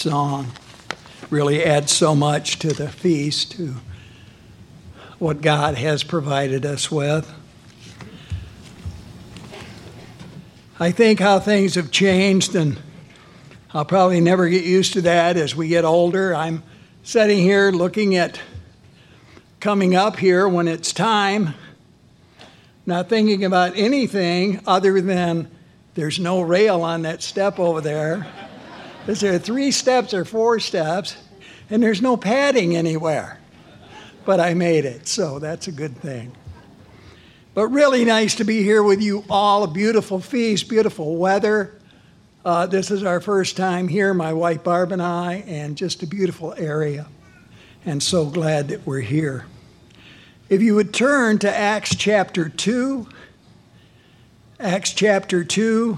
song really adds so much to the feast, to what God has provided us with. I think how things have changed, and I'll probably never get used to that as we get older. I'm sitting here looking at coming up here when it's time, not thinking about anything other than there's no rail on that step over there. Is there 3 steps or 4 steps? And there's no padding anywhere. But I made it, so that's a good thing. But really nice to be here with you all. A beautiful feast, beautiful weather. This is our first time here, my wife Barb and I, and just a beautiful area. And so glad that we're here. If you would turn to Acts chapter 2. Acts chapter 2.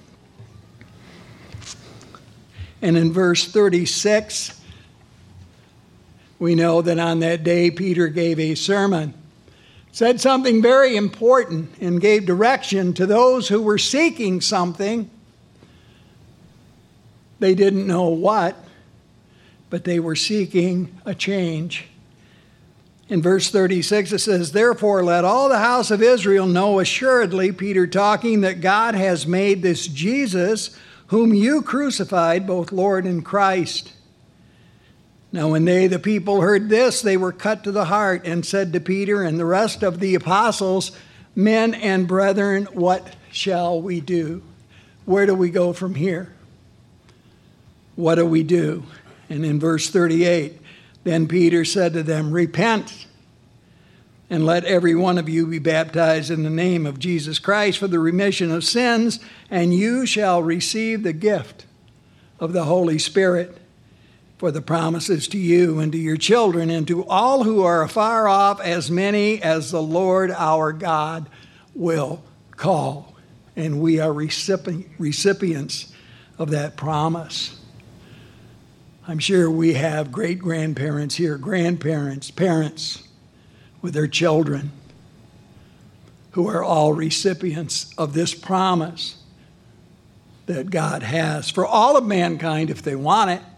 And in verse 36, we know that on that day Peter gave a sermon, said something very important, and gave direction to those who were seeking something. They didn't know what, but they were seeking a change. In verse 36 it says, "Therefore let all the house of Israel know assuredly," Peter talking, "that God has made this Jesus, whom you crucified, both Lord and Christ." Now when they, the people, heard this, they were cut to the heart, and said to Peter and the rest of the apostles, "Men and brethren, what shall we do?" Where do we go from here? What do we do? And in verse 38, then Peter said to them, "Repent, and let every one of you be baptized in the name of Jesus Christ for the remission of sins, and you shall receive the gift of the Holy Spirit. For the promises to you and to your children and to all who are afar off, as many as the Lord our God will call." And we are recipients of that promise. I'm sure we have great-grandparents here, grandparents, parents with their children who are all recipients of this promise that God has for all of mankind if they want it.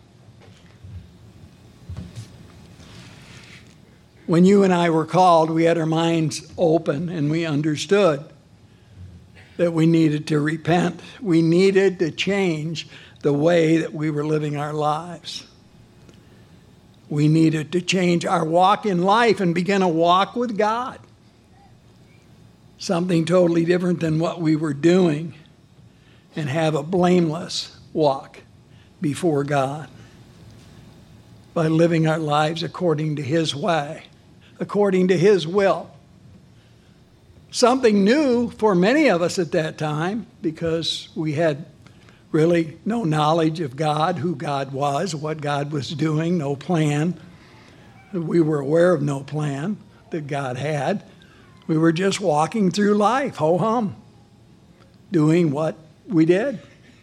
When you and I were called, we had our minds open and we understood that we needed to repent. We needed to change the way that we were living our lives. We needed to change our walk in life and begin a walk with God. Something totally different than what we were doing, and have a blameless walk before God by living our lives according to His way, according to His will. Something new for many of us at that time, because we had really no knowledge of God, who God was, what God was doing, no plan. We were aware of no plan that God had. We were just walking through life, ho-hum, doing what we did.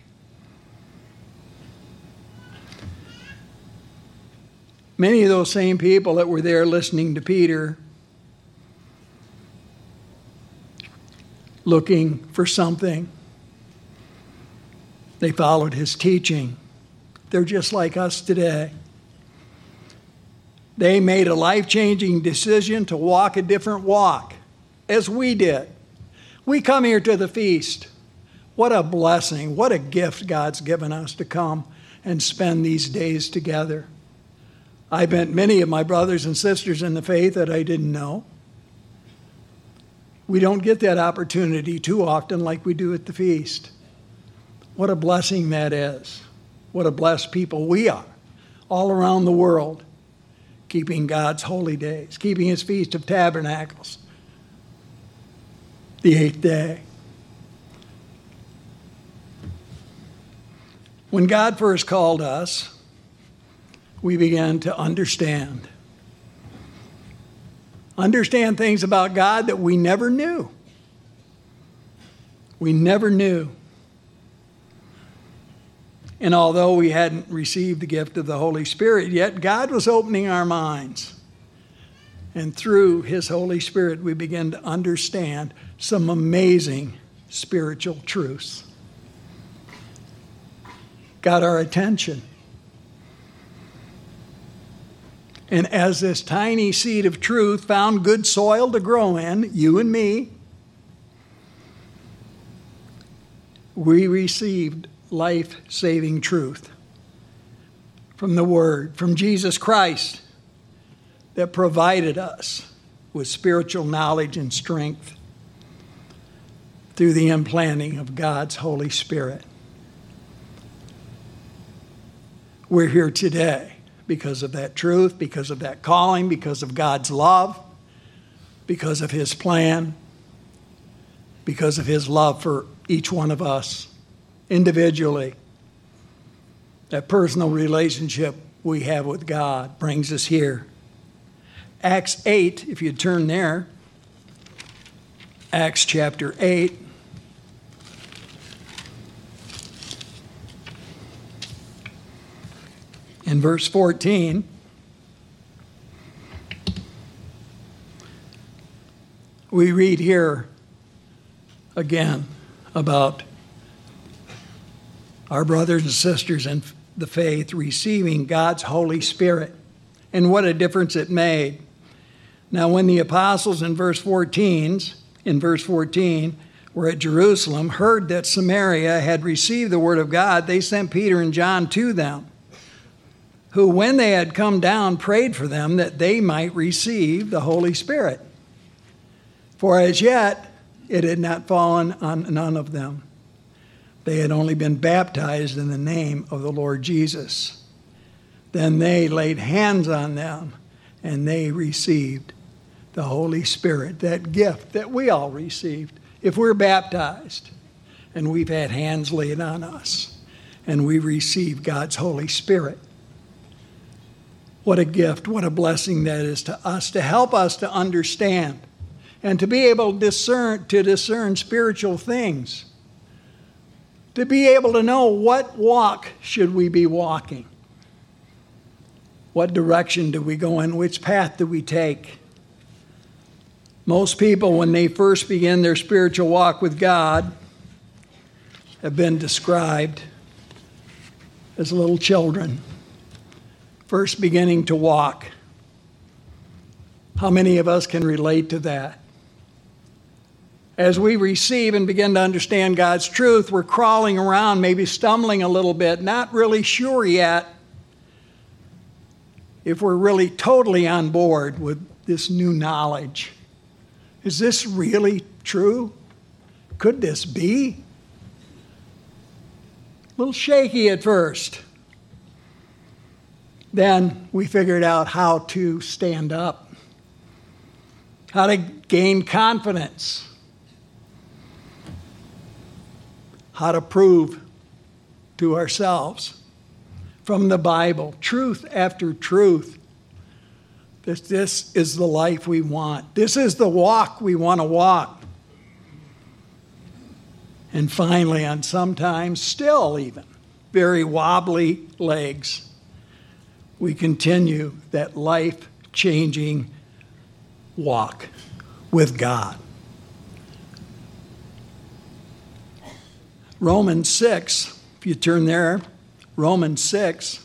Many of those same people that were there listening to Peter, looking for something, they followed his teaching. They're just like us today. They made a life-changing decision to walk a different walk, as we did. We come here to the feast. What a blessing, what a gift God's given us to come and spend these days together. I met many of my brothers and sisters in the faith that I didn't know. We don't get that opportunity too often like we do at the feast. What a blessing that is. What a blessed people we are, all around the world, keeping God's holy days, keeping His Feast of Tabernacles, the 8th day. When God first called us, we began to understand things about God that we never knew. We never knew. And although we hadn't received the gift of the Holy Spirit yet, God was opening our minds. And through His Holy Spirit, we began to understand some amazing spiritual truths. Got our attention. And as this tiny seed of truth found good soil to grow in, you and me, we received life-saving truth from the Word, from Jesus Christ, that provided us with spiritual knowledge and strength through the implanting of God's Holy Spirit. We're here today because of that truth, because of that calling, because of God's love, because of His plan, because of His love for each one of us individually. That personal relationship we have with God brings us here. Acts 8, if you turn there, Acts chapter 8. In verse 14, we read here again about our brothers and sisters in the faith receiving God's Holy Spirit, and what a difference it made. Now, when the apostles in verse 14 were at Jerusalem, heard that Samaria had received the word of God, they sent Peter and John to them, who, when they had come down, prayed for them that they might receive the Holy Spirit. For as yet it had not fallen on none of them. They had only been baptized in the name of the Lord Jesus. Then they laid hands on them, and they received the Holy Spirit, that gift that we all received. If we're baptized and we've had hands laid on us and we receive God's Holy Spirit, what a gift, what a blessing that is to us, to help us to understand and to be able to discern spiritual things, to be able to know what walk should we be walking, what direction do we go in, which path do we take. Most people, when they first begin their spiritual walk with God, have been described as little children, first beginning to walk. How many of us can relate to that? As we receive and begin to understand God's truth, we're crawling around, maybe stumbling a little bit, not really sure yet if we're really totally on board with this new knowledge. Is this really true? Could this be? A little shaky at first. Then we figured out how to stand up, how to gain confidence, how to prove to ourselves from the Bible, truth after truth, that this is the life we want. This is the walk we want to walk. And finally, on sometimes still even very wobbly legs, we continue that life-changing walk with God. Romans 6, if you turn there, Romans 6.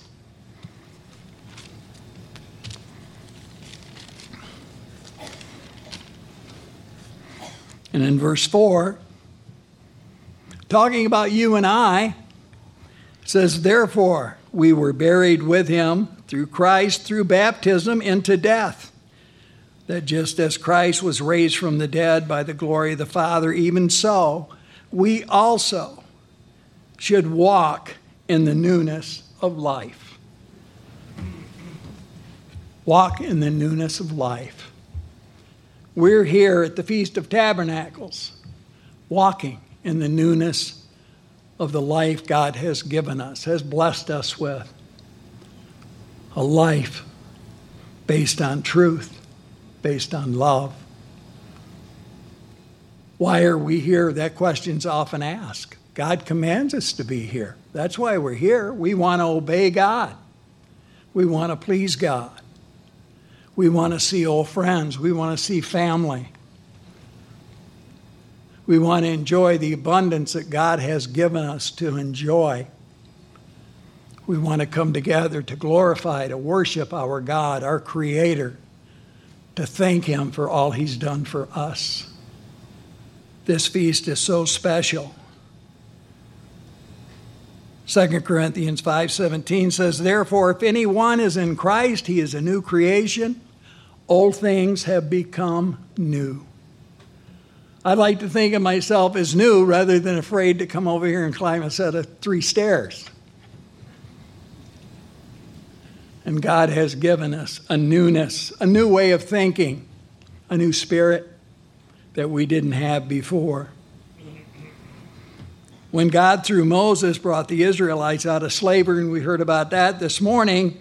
And in verse 4, talking about you and I, it says, therefore, we were buried with him through Christ, through baptism into death, that just as Christ was raised from the dead by the glory of the Father, even so, we also should walk in the newness of life. Walk in the newness of life. We're here at the Feast of Tabernacles, walking in the newness of the life God has given us, has blessed us with. A life based on truth, based on love. Why are we here? That question's often asked. God commands us to be here. That's why we're here. We want to obey God. We want to please God. We want to see old friends. We want to see family. We want to enjoy the abundance that God has given us to enjoy. We want to come together to glorify, to worship our God, our Creator, to thank Him for all He's done for us. This feast is so special. 2 Corinthians 5:17 says, "Therefore, if anyone is in Christ, he is a new creation. Old things have become new." I'd like to think of myself as new rather than afraid to come over here and climb a set of 3 stairs. And God has given us a newness, a new way of thinking, a new spirit that we didn't have before. When God, through Moses, brought the Israelites out of slavery, and we heard about that this morning,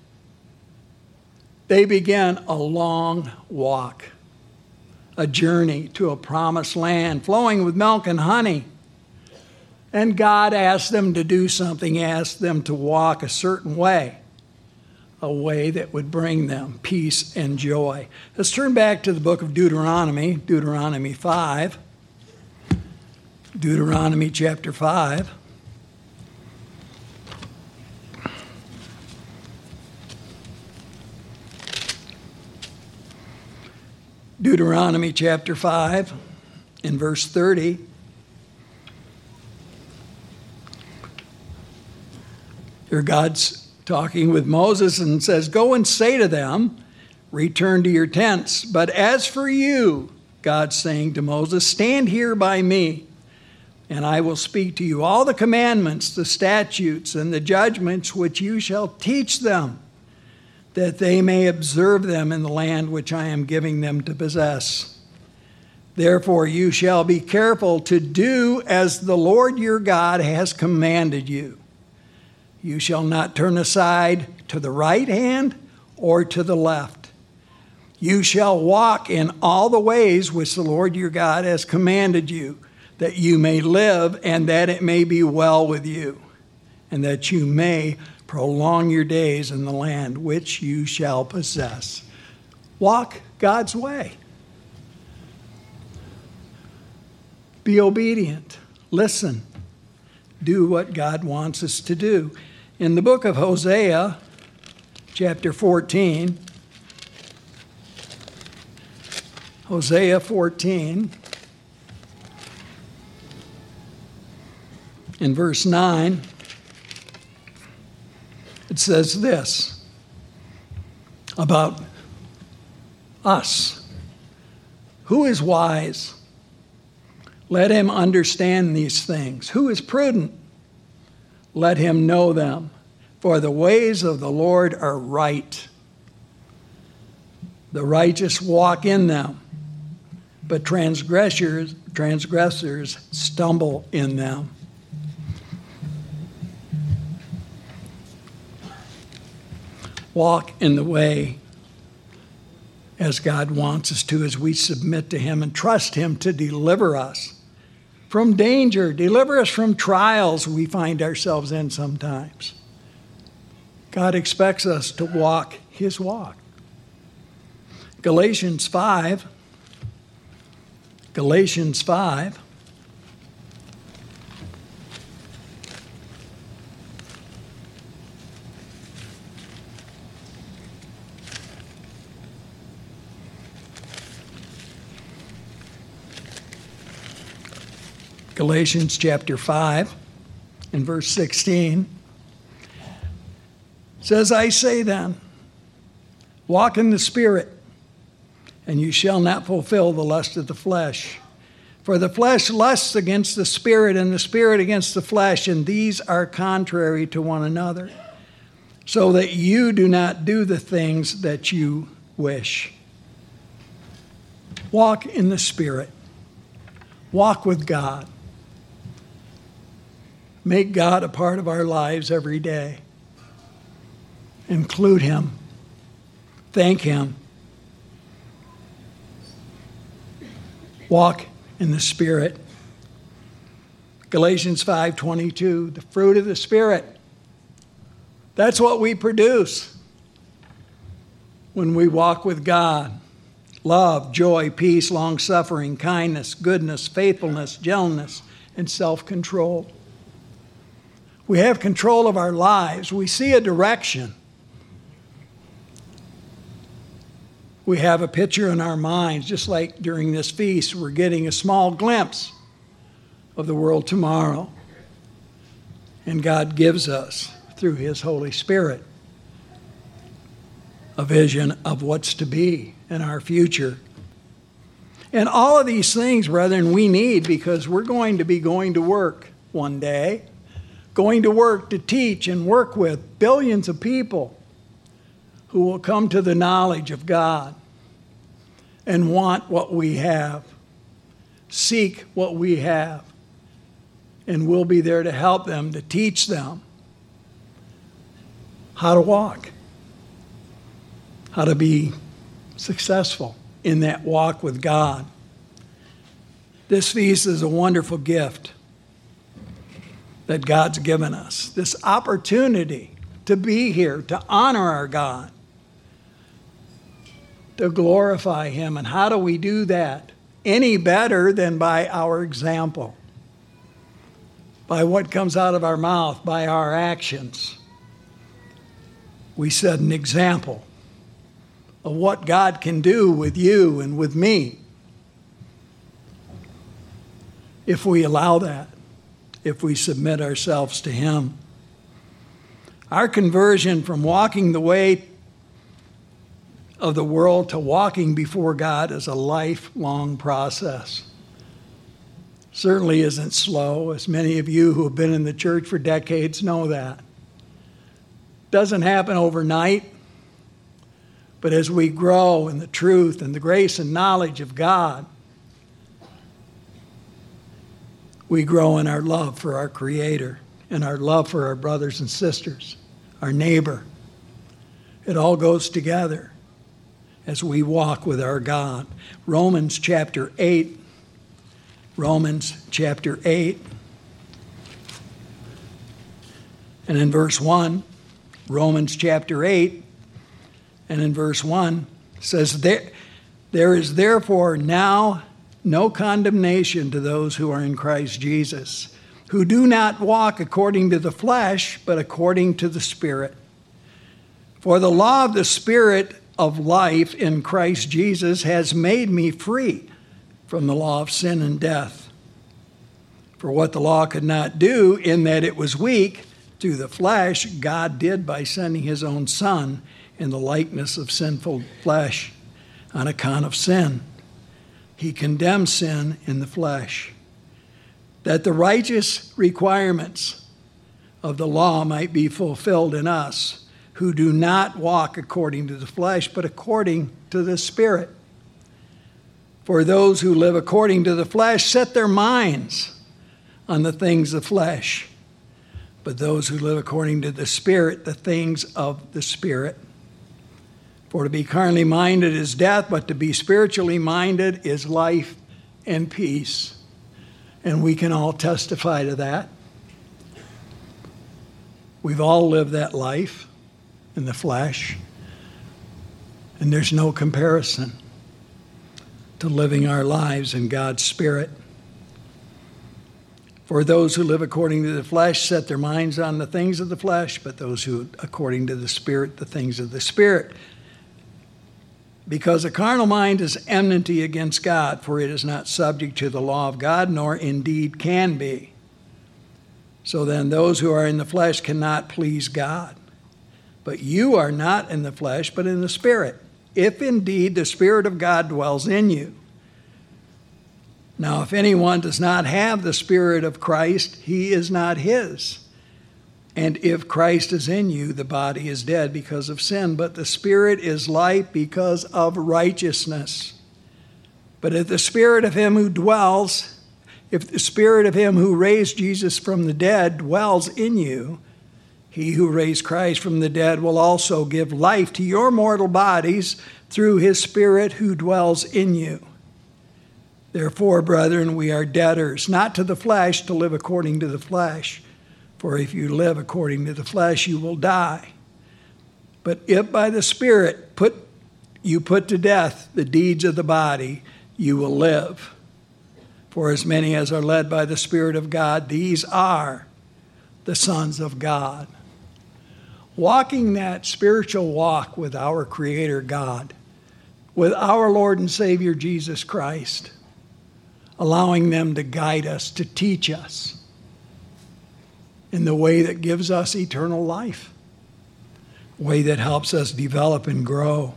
they began a long walk, a journey to a promised land flowing with milk and honey. And God asked them to do something. He asked them to walk a certain way, a way that would bring them peace and joy. Let's turn back to the book of Deuteronomy, Deuteronomy 5. Deuteronomy chapter 5. Deuteronomy chapter 5 in verse 30. Here God's talking with Moses and says, "Go and say to them, return to your tents. But as for you," God's saying to Moses, "stand here by me, and I will speak to you all the commandments, the statutes, and the judgments which you shall teach them, that they may observe them in the land which I am giving them to possess. Therefore you shall be careful to do as the Lord your God has commanded you. You shall not turn aside to the right hand or to the left. You shall walk in all the ways which the Lord your God has commanded you, that you may live and that it may be well with you, and that you may prolong your days in the land which you shall possess." Walk God's way. Be obedient. Listen. Do what God wants us to do. In the book of Hosea, chapter 14, Hosea 14, in verse 9, it says this about us. "Who is wise? Let him understand these things. Who is prudent? Let him know them. For the ways of the Lord are right. The righteous walk in them, but transgressors stumble in them." Walk in the way as God wants us to, as we submit to Him and trust Him to deliver us from danger, deliver us from trials we find ourselves in sometimes. God expects us to walk His walk. Galatians 5. Galatians 5. Galatians chapter 5 and verse 16 says, "I say then, walk in the Spirit, and you shall not fulfill the lust of the flesh. For the flesh lusts against the Spirit, and the Spirit against the flesh, and these are contrary to one another, so that you do not do the things that you wish." Walk in the Spirit. Walk with God. Make God a part of our lives every day. Include Him. Thank Him. Walk in the Spirit. Galatians 5:22, the fruit of the Spirit. That's what we produce when we walk with God. Love, joy, peace, long-suffering, kindness, goodness, faithfulness, gentleness, and self-control. We have control of our lives. We see a direction. We have a picture in our minds, just like during this feast, we're getting a small glimpse of the world tomorrow. And God gives us, through His Holy Spirit, a vision of what's to be in our future. And all of these things, brethren, we need because we're going to be going to work one day, going to work to teach and work with billions of people who will come to the knowledge of God and want what we have, seek what we have, and we'll be there to help them, to teach them how to walk, how to be successful in that walk with God. This feast is a wonderful gift that God's given us, this opportunity to be here, to honor our God, to glorify Him. And how do we do that any better than by our example, by what comes out of our mouth, by our actions? We set an example of what God can do with you and with me if we allow that, if we submit ourselves to Him. Our conversion from walking the way of the world to walking before God is a lifelong process. Certainly isn't slow, as many of you who have been in the church for decades know that. Doesn't happen overnight, but as we grow in the truth and the grace and knowledge of God, we grow in our love for our Creator and our love for our brothers and sisters, our neighbor. It all goes together as we walk with our God. Romans chapter 8. Romans chapter 8. And in verse 1, Romans chapter 8, and in verse 1, says, There is therefore now no condemnation to those who are in Christ Jesus, who do not walk according to the flesh, but according to the Spirit. For the law of the Spirit of life in Christ Jesus has made me free from the law of sin and death. For what the law could not do, in that it was weak through the flesh, God did by sending His own Son in the likeness of sinful flesh on account of sin. He condemned sin in the flesh, that the righteous requirements of the law might be fulfilled in us, who do not walk according to the flesh, but according to the Spirit. For those who live according to the flesh set their minds on the things of flesh, but those who live according to the Spirit, the things of the Spirit. For to be carnally minded is death, but to be spiritually minded is life and peace. And we can all testify to that. We've all lived that life in the flesh, and there's no comparison to living our lives in God's Spirit. For those who live according to the flesh set their minds on the things of the flesh, but those who according to the Spirit, the things of the Spirit. Because a carnal mind is enmity against God, for it is not subject to the law of God, nor indeed can be. So then those who are in the flesh cannot please God. But you are not in the flesh, but in the Spirit, if indeed the Spirit of God dwells in you. Now, if anyone does not have the Spirit of Christ, he is not his. And if Christ is in you, the body is dead because of sin, but the Spirit is life because of righteousness. But if the Spirit of Him who raised Jesus from the dead dwells in you, He who raised Christ from the dead will also give life to your mortal bodies through His Spirit who dwells in you. Therefore, brethren, we are debtors, not to the flesh, to live according to the flesh. For if you live according to the flesh, you will die. But if by the Spirit you put to death the deeds of the body, you will live. For as many as are led by the Spirit of God, these are the sons of God. Walking that spiritual walk with our Creator God, with our Lord and Savior Jesus Christ, allowing them to guide us, to teach us in the way that gives us eternal life, a way that helps us develop and grow.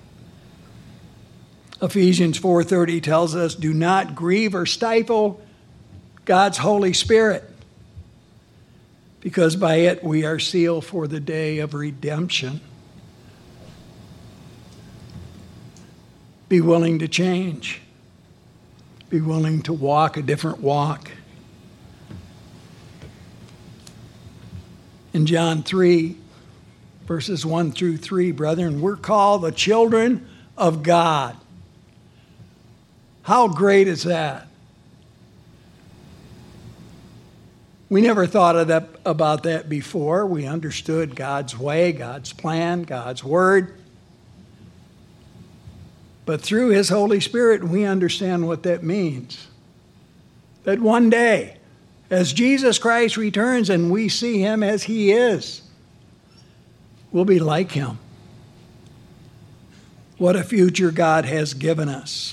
Ephesians 4:30 tells us, do not grieve or stifle God's Holy Spirit, because by it we are sealed for the day of redemption. Be willing to change. Be willing to walk a different walk. In John 3, verses 1 through 3, brethren, we're called the children of God. How great is that? We never thought about that before. We understood God's way, God's plan, God's word. But through His Holy Spirit, we understand what that means. That one day, as Jesus Christ returns and we see Him as He is, we'll be like Him. What a future God has given us.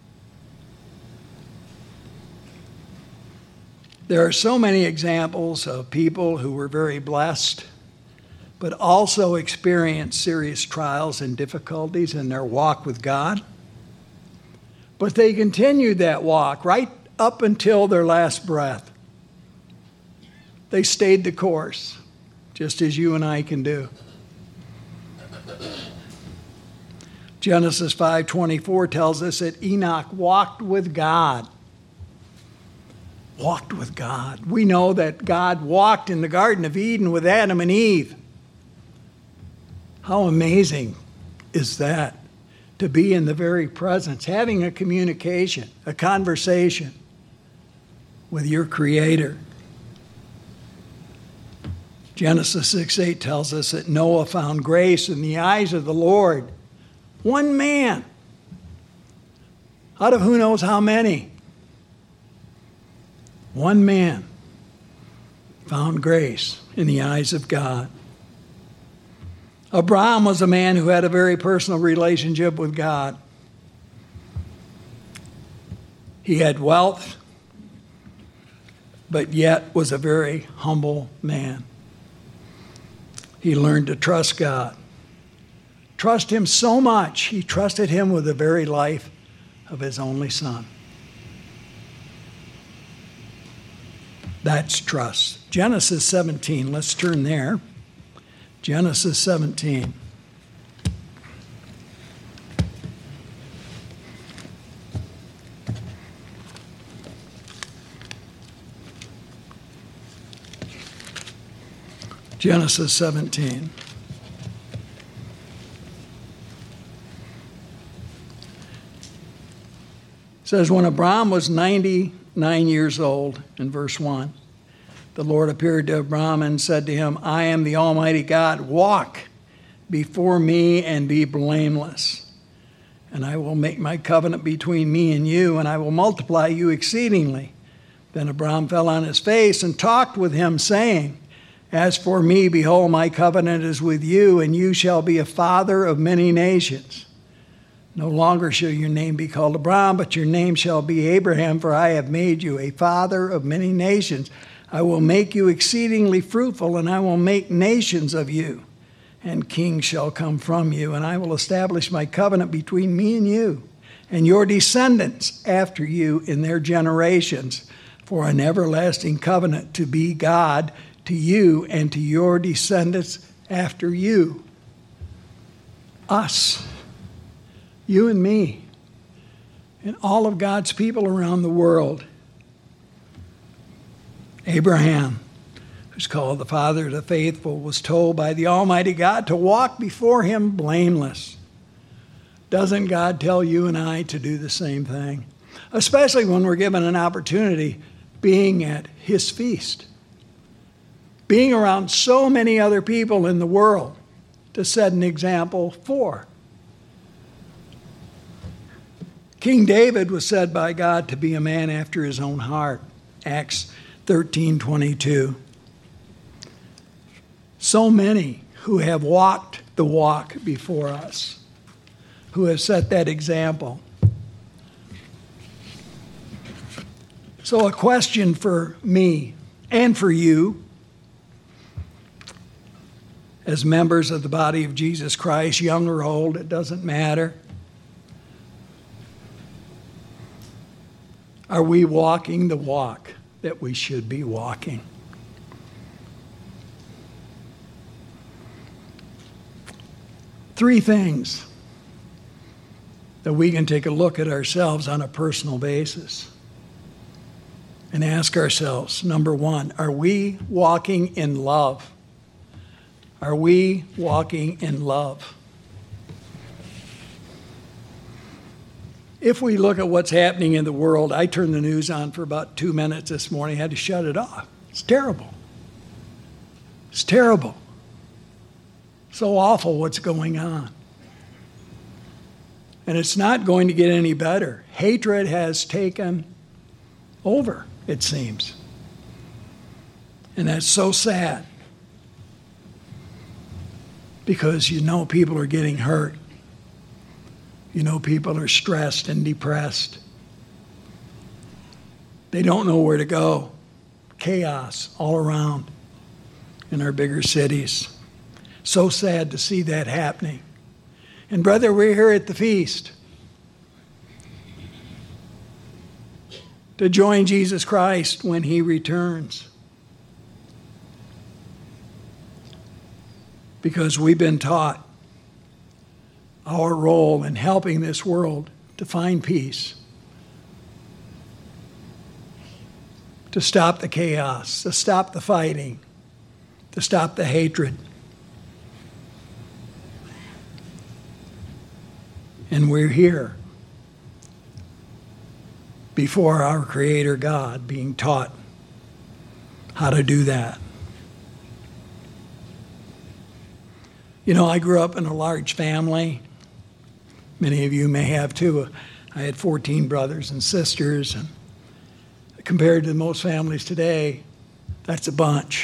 There are so many examples of people who were very blessed, but also experienced serious trials and difficulties in their walk with God. But they continued that walk right up until their last breath. They stayed the course, just as you and I can do. Genesis 5:24 tells us that Enoch walked with God. Walked with God. We know that God walked in the Garden of Eden with Adam and Eve. How amazing is that? To be in the very presence, having a communication, a conversation with your Creator. Genesis 6:8 tells us that Noah found grace in the eyes of the Lord. One man, out of who knows how many. One man found grace in the eyes of God. Abraham was a man who had a very personal relationship with God. He had wealth, but yet was a very humble man. He learned to trust God. Trust Him so much, he trusted Him with the very life of his only son. That's trust. Genesis 17, let's turn there. Genesis 17. Genesis 17. It says, when Abram was 99 years old, in verse 1, the Lord appeared to Abram and said to him, I am the Almighty God. Walk before me and be blameless. And I will make my covenant between me and you, and I will multiply you exceedingly. Then Abram fell on his face and talked with him, saying, as for me, behold, my covenant is with you, and you shall be a father of many nations. No longer shall your name be called Abram, but your name shall be Abraham, for I have made you a father of many nations. I will make you exceedingly fruitful, and I will make nations of you, and kings shall come from you, and I will establish my covenant between me and you, and your descendants after you in their generations, for an everlasting covenant to be God to you and to your descendants after you. Us, you and me, and all of God's people around the world. Abraham, who's called the father of the faithful, was told by the Almighty God to walk before him blameless. Doesn't God tell you and I to do the same thing? Especially when we're given an opportunity being at his feast. Being around so many other people in the world to set an example for. King David was said by God to be a man after his own heart. Acts 13:22. So many who have walked the walk before us, who have set that example. So a question for me and for you, as members of the body of Jesus Christ, young or old, it doesn't matter. Are we walking the walk that we should be walking? Three things that we can take a look at ourselves on a personal basis and ask ourselves. Number one, are we walking in love? Are we walking in love? If we look at what's happening in the world, I turned the news on for about 2 minutes this morning, had to shut it off. It's terrible. It's terrible. So awful what's going on. And it's not going to get any better. Hatred has taken over, it seems. And that's so sad. Because people are getting hurt. People are stressed and depressed. They don't know where to go. Chaos all around in our bigger cities. So sad to see that happening. And brother, we're here at the feast to join Jesus Christ when he returns. Because we've been taught our role in helping this world to find peace, to stop the chaos, to stop the fighting, to stop the hatred. And we're here before our Creator God being taught how to do that. I grew up in a large family. Many of you may have too. I had 14 brothers and sisters, and compared to most families today, that's a bunch.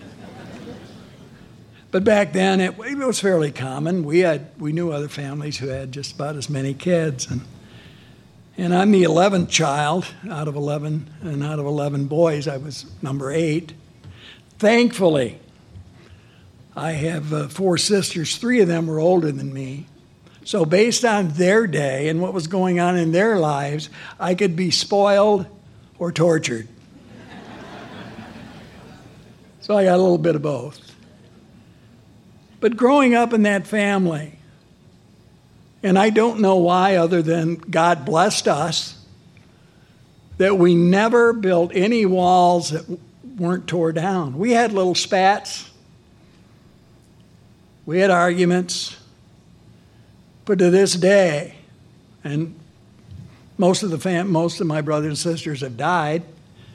But back then, it was fairly common. We knew other families who had just about as many kids, and I'm the 11th child out of 11, and out of 11 boys, I was number 8. Thankfully, I have 4 sisters. 3 of them were older than me. So based on their day and what was going on in their lives, I could be spoiled or tortured. So I got a little bit of both. But growing up in that family, and I don't know why other than God blessed us, that we never built any walls that weren't tore down. We had little spats. We had arguments, but to this day, and most of my brothers and sisters have died,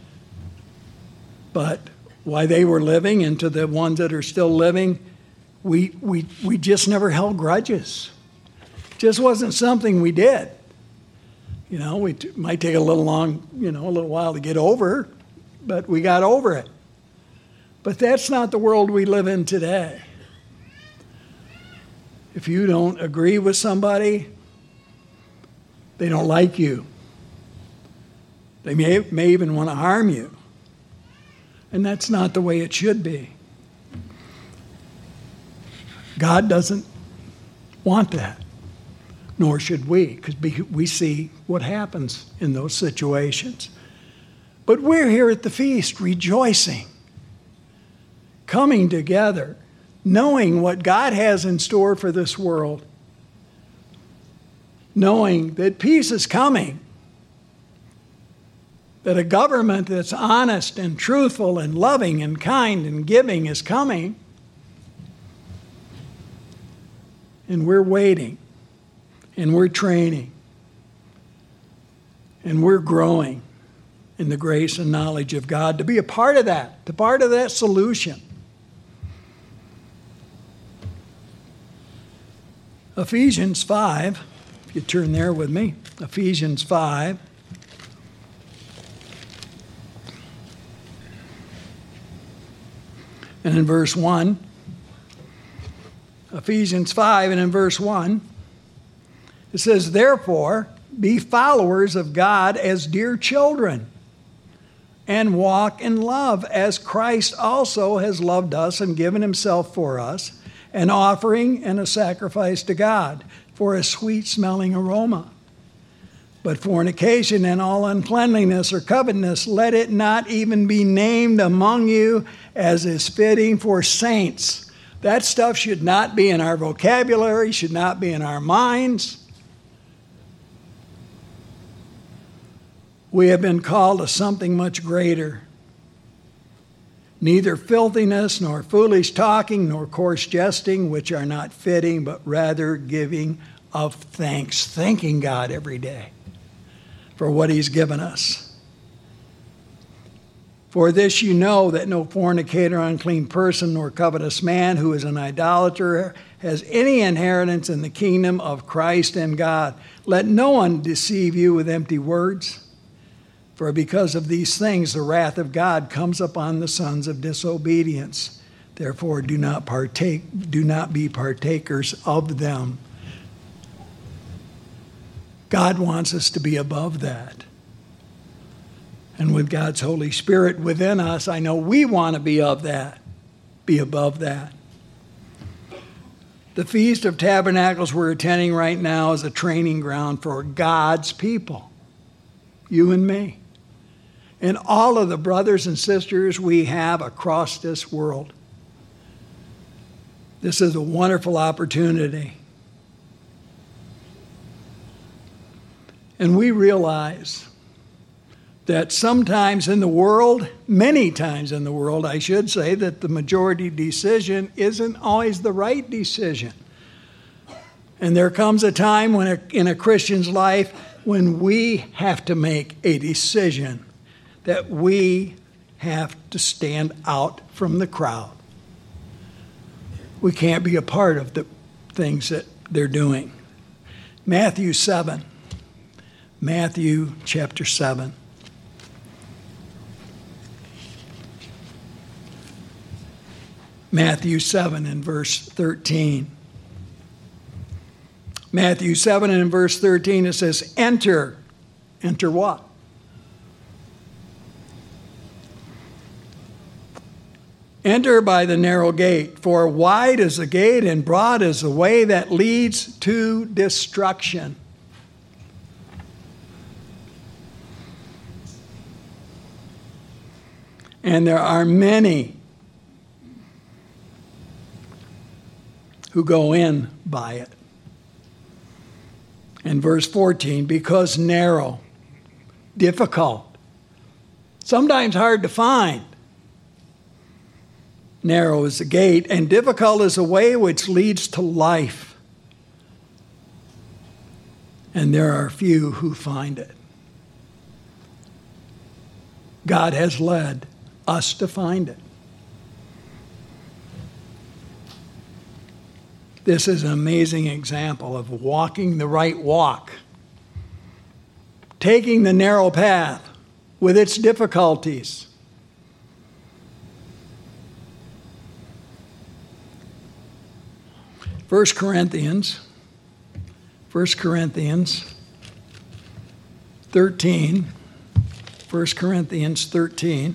but while they were living, and to the ones that are still living, we just never held grudges. Just wasn't something we did. We might take a little while to get over, but we got over it. But that's not the world we live in today. If you don't agree with somebody, they don't like you. They may even want to harm you. And that's not the way it should be. God doesn't want that, nor should we, because we see what happens in those situations. But we're here at the feast rejoicing, coming together, knowing what God has in store for this world, knowing that peace is coming, that a government that's honest and truthful and loving and kind and giving is coming, and we're waiting, and we're training, and we're growing in the grace and knowledge of God to be a part of that solution. Ephesians 5, if you turn there with me, Ephesians 5. And in verse 1, Ephesians 5 and in verse 1, it says, "Therefore, be followers of God as dear children, and walk in love as Christ also has loved us and given himself for us, an offering and a sacrifice to God for a sweet-smelling aroma. But fornication and all uncleanliness or covetousness, let it not even be named among you as is fitting for saints." That stuff should not be in our vocabulary, should not be in our minds. We have been called to something much greater. Neither filthiness, nor foolish talking, nor coarse jesting, which are not fitting, but rather giving of thanks, thanking God every day for what he's given us. "For this you know, that no fornicator, unclean person, nor covetous man who is an idolater has any inheritance in the kingdom of Christ and God. Let no one deceive you with empty words. For because of these things the wrath of God comes upon the sons of disobedience. Therefore do not be partakers of them." God wants us to be above that. And with God's Holy Spirit within us, I know we want to be above that. The Feast of Tabernacles we're attending right now is a training ground for God's people, you and me, and all of the brothers and sisters we have across this world. This is a wonderful opportunity. And we realize that sometimes in the world, many times in the world, I should say, that the majority decision isn't always the right decision. And there comes a time when in a Christian's life when we have to make a decision that we have to stand out from the crowd. We can't be a part of the things that they're doing. Matthew 7. Matthew chapter 7. Matthew 7 and verse 13. Matthew 7 and in verse 13 it says, "Enter." Enter what? "Enter by the narrow gate, for wide is the gate and broad is the way that leads to destruction." And there are many who go in by it. And verse 14, "Because narrow," difficult, sometimes hard to find. "Narrow is the gate, and difficult is the way which leads to life. And there are few who find it." God has led us to find it. This is an amazing example of walking the right walk, taking the narrow path with its difficulties. First Corinthians 13. 1 Corinthians 13.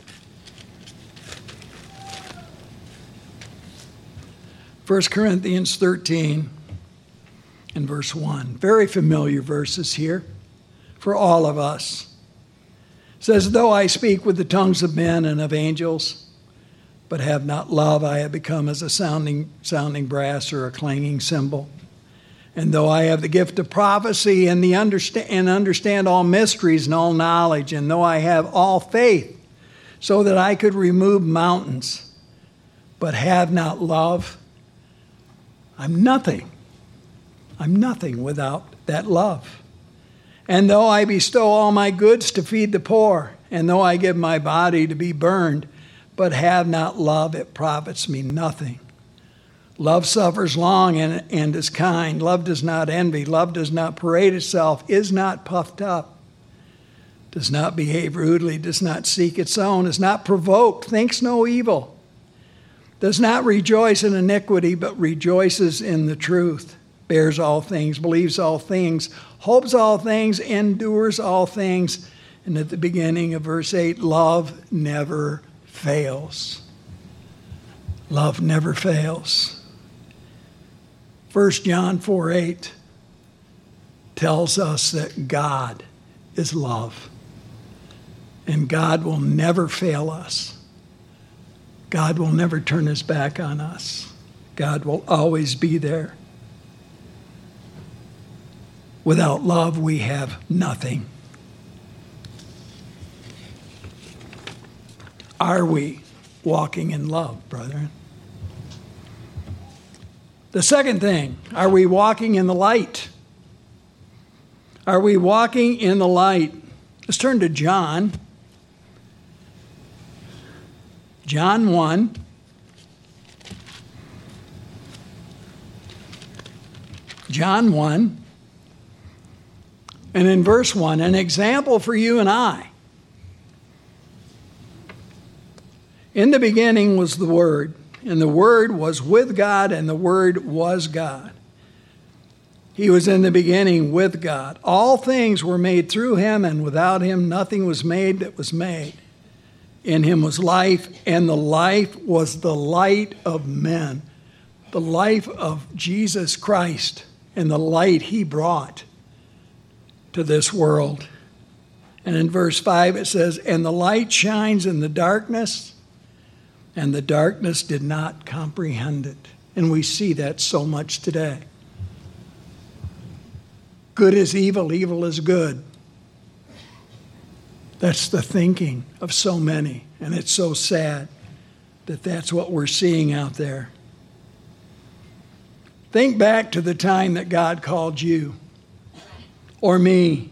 First Corinthians 13 and verse 1. Very familiar verses here for all of us. It says, "Though I speak with the tongues of men and of angels, but have not love, I have become as a sounding brass or a clanging cymbal. And though I have the gift of prophecy and understand all mysteries and all knowledge, and though I have all faith, so that I could remove mountains, but have not love, I'm nothing. I'm nothing without that love. And though I bestow all my goods to feed the poor, and though I give my body to be burned, but have not love, it profits me nothing. Love suffers long and is kind. Love does not envy. Love does not parade itself, is not puffed up, does not behave rudely, does not seek its own, is not provoked, thinks no evil, does not rejoice in iniquity, but rejoices in the truth, bears all things, believes all things, hopes all things, endures all things. And at the beginning of verse 8, love never fails. Love never fails. 1 John 4:8 tells us that God is love. And God will never fail us. God will never turn his back on us. God will always be there. Without love, we have nothing. Are we walking in love, brethren? The second thing, are we walking in the light? Are we walking in the light? Let's turn to John. John 1. John 1. And in verse 1, an example for you and I. In the beginning was the Word, and the Word was with God, and the Word was God. He was in the beginning with God. All things were made through him, and without him nothing was made that was made. In him was life, and the life was the light of men. The life of Jesus Christ and the light he brought to this world. And in verse 5 it says, and the light shines in the darkness, and the darkness did not comprehend it. And we see that so much today. Good is evil, evil is good. That's the thinking of so many, and it's so sad that that's what we're seeing out there. Think back to the time that God called you or me.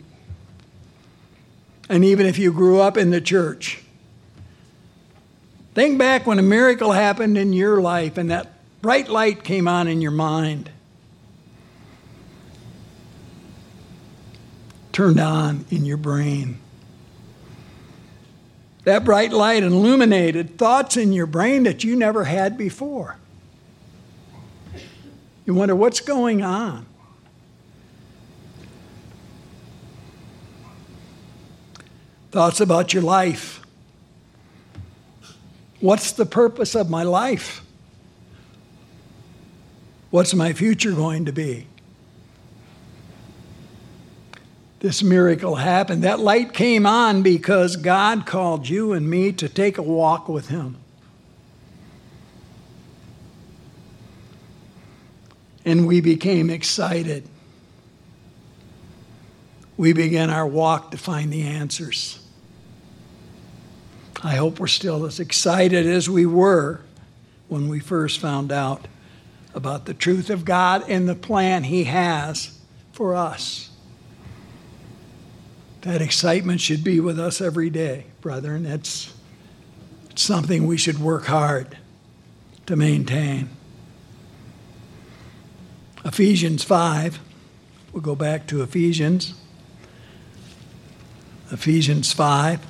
And even if you grew up in the church, think back when a miracle happened in your life and that bright light came on in your mind. Turned on in your brain. That bright light illuminated thoughts in your brain that you never had before. You wonder what's going on. Thoughts about your life. What's the purpose of my life? What's my future going to be? This miracle happened. That light came on because God called you and me to take a walk with him. And we became excited. We began our walk to find the answers. I hope we're still as excited as we were when we first found out about the truth of God and the plan he has for us. That excitement should be with us every day, brethren. It's something we should work hard to maintain. Ephesians 5. We'll go back to Ephesians. Ephesians 5.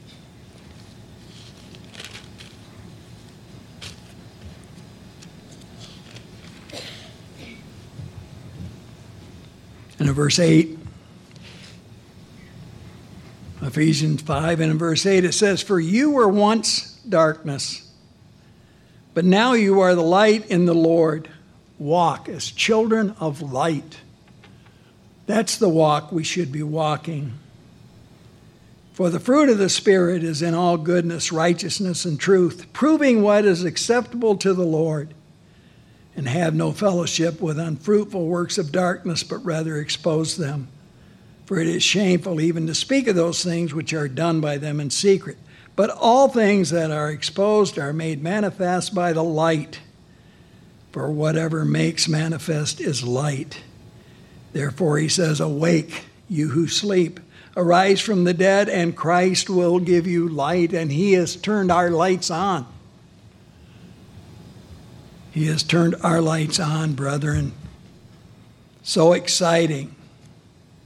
And in verse 8, Ephesians 5 and in verse 8 it says, for you were once darkness, but now you are the light in the Lord. Walk as children of light. That's the walk we should be walking. For the fruit of the Spirit is in all goodness, righteousness, and truth, proving what is acceptable to the Lord. And have no fellowship with unfruitful works of darkness, but rather expose them. For it is shameful even to speak of those things which are done by them in secret. But all things that are exposed are made manifest by the light. For whatever makes manifest is light. Therefore he says, awake, you who sleep. Arise from the dead, and Christ will give you light. And he has turned our lights on. He has turned our lights on, brethren. So exciting.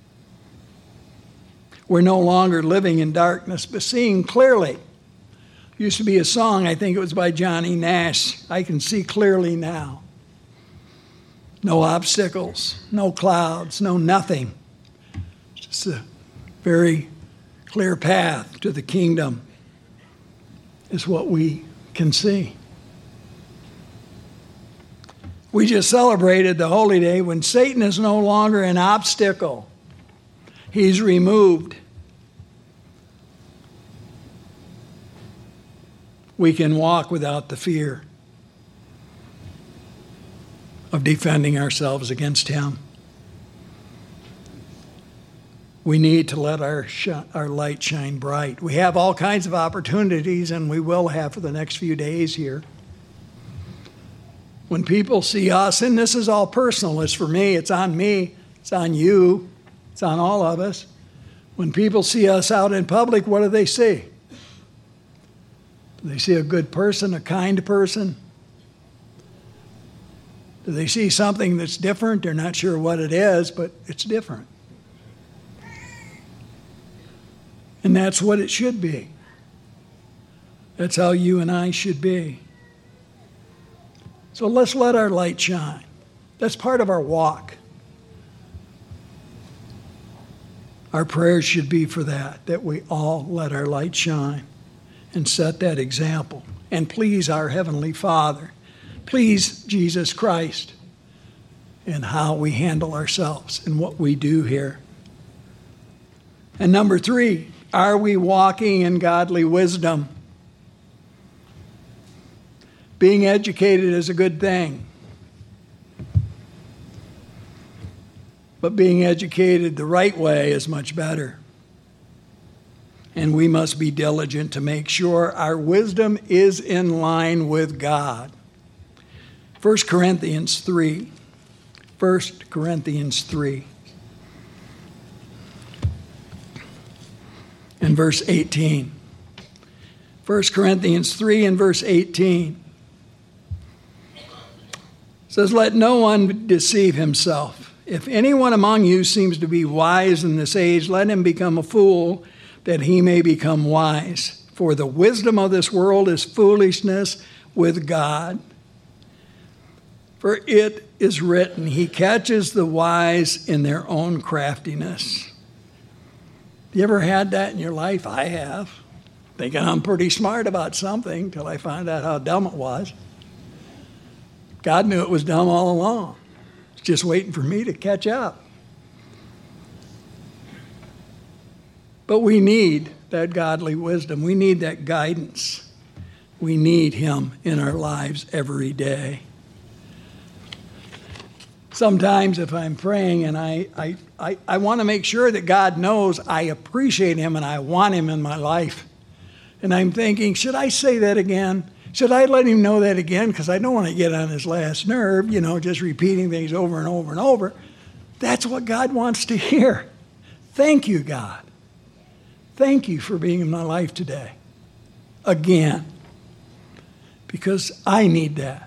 We're no longer living in darkness, but seeing clearly. Used to be a song, I think it was by Johnny Nash. I can see clearly now. No obstacles, no clouds, no nothing. Just a very clear path to the kingdom is what we can see. We just celebrated the Holy Day when Satan is no longer an obstacle. He's removed. We can walk without the fear of defending ourselves against him. We need to let our light shine bright. We have all kinds of opportunities, and we will have for the next few days here. When people see us, and this is all personal, it's for me, it's on me, it's on you, it's on all of us. When people see us out in public, what do they see? Do they see a good person, a kind person? Do they see something that's different? They're not sure what it is, but it's different. And that's what it should be. That's how you and I should be. So let's let our light shine. That's part of our walk. Our prayers should be for that we all let our light shine and set that example. And please our Heavenly Father, please Jesus Christ, in how we handle ourselves and what we do here. And number 3, are we walking in godly wisdom? Being educated is a good thing. But being educated the right way is much better. And we must be diligent to make sure our wisdom is in line with God. 1 Corinthians 3. 1 Corinthians 3. And verse 18. 1 Corinthians 3 and verse 18. Says, let no one deceive himself. If anyone among you seems to be wise in this age, let him become a fool, that he may become wise. For the wisdom of this world is foolishness with God. For it is written, he catches the wise in their own craftiness. You ever had that in your life? I have. Thinking I'm pretty smart about something till I found out how dumb it was. God knew it was dumb all along. It's just waiting for me to catch up. But we need that godly wisdom. We need that guidance. We need him in our lives every day. Sometimes if I'm praying and I want to make sure that God knows I appreciate him and I want him in my life. And I'm thinking, should I say that again? Should I let him know that again? Because I don't want to get on his last nerve, just repeating things over and over and over. That's what God wants to hear. Thank you, God. Thank you for being in my life today. Again. Because I need that.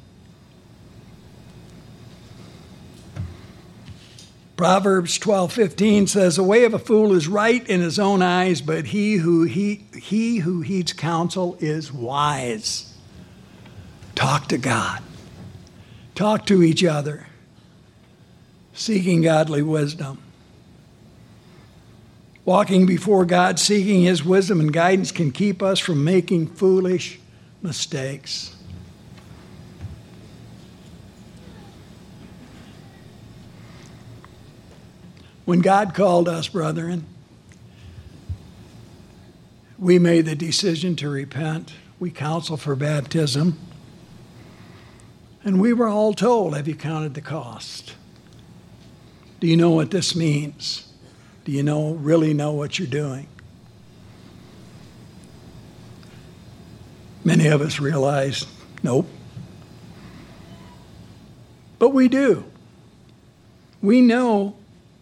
Proverbs 12:15 says, the way of a fool is right in his own eyes, but he who heeds counsel is wise. Talk to God. Talk to each other. Seeking godly wisdom. Walking before God, seeking his wisdom and guidance can keep us from making foolish mistakes. When God called us, brethren, we made the decision to repent. We counseled for baptism. And we were all told, have you counted the cost? Do you know what this means? Do you really know what you're doing? Many of us realize, nope. But we do. We know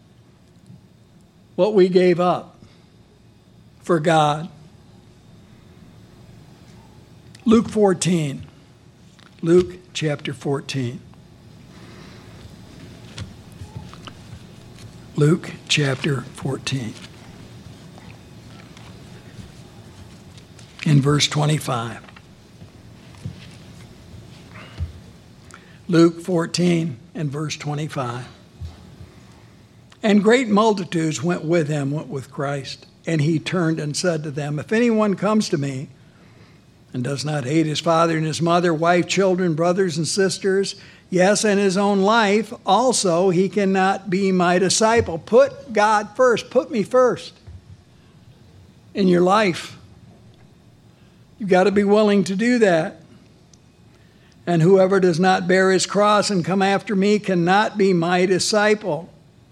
what we gave up for God. Luke 14. Luke chapter 14. Luke chapter 14. in verse 25. Luke 14 and verse 25. And great multitudes went with Christ. And he turned and said to them, if anyone comes to me and does not hate his father and his mother, wife, children, brothers and sisters, yes, and his own life also, he cannot be my disciple. Put God first. Put me first in your life. You've got to be willing to do that. And whoever does not bear his cross and come after me cannot be my disciple.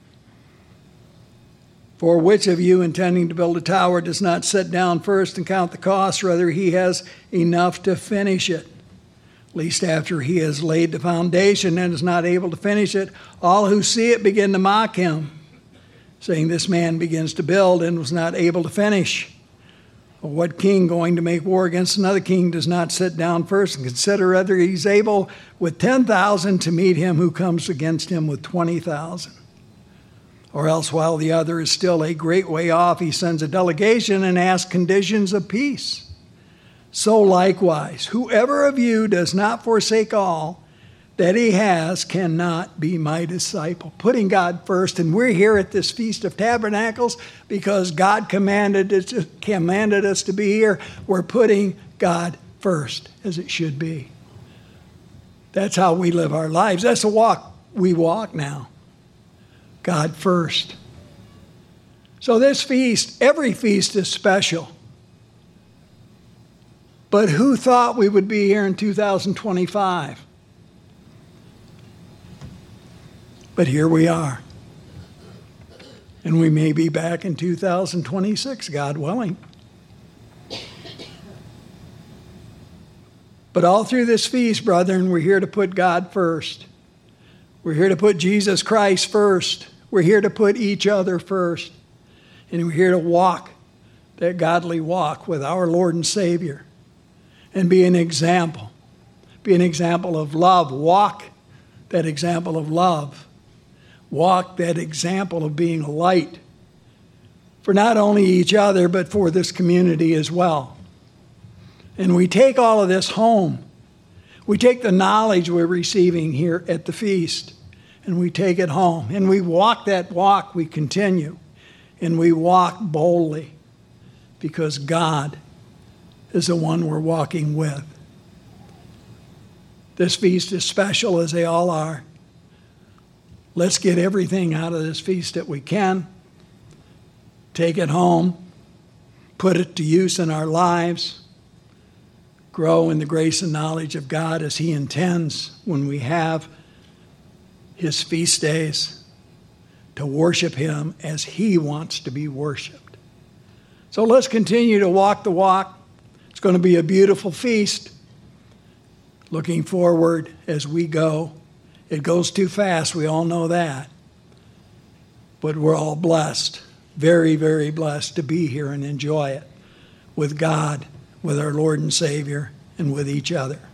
For which of you, intending to build a tower, does not sit down first and count the cost, rather he has enough to finish it? Least after he has laid the foundation and is not able to finish it, all who see it begin to mock him, saying, this man begins to build and was not able to finish. Or what king going to make war against another king does not sit down first and consider whether he's able with 10,000 to meet him who comes against him with 20,000? Or else, while the other is still a great way off, he sends a delegation and asks conditions of peace. So likewise, whoever of you does not forsake all that he has cannot be my disciple. Putting God first. And we're here at this Feast of Tabernacles because God commanded us to be here. We're putting God first, as it should be. That's how we live our lives. That's the walk we walk now. God first. So this feast, every feast is special. But who thought we would be here in 2025? But here we are. And we may be back in 2026, God willing. But all through this feast, brethren, we're here to put God first. We're here to put Jesus Christ first. We're here to put each other first. And we're here to walk that godly walk with our Lord and Savior and be an example. Be an example of love. Walk that example of love. Walk that example of being a light for not only each other, but for this community as well. And we take all of this home. We take the knowledge we're receiving here at the feast, and we take it home. And we walk that walk, we continue. And we walk boldly because God is the one we're walking with. This feast is special, as they all are. Let's get everything out of this feast that we can. Take it home. Put it to use in our lives. Grow in the grace and knowledge of God as He intends when we have His feast days, to worship Him as He wants to be worshiped. So let's continue to walk the walk. It's going to be a beautiful feast. Looking forward as we go. It goes too fast, we all know that. But we're all blessed, very, very blessed to be here and enjoy it with God, with our Lord and Savior, and with each other.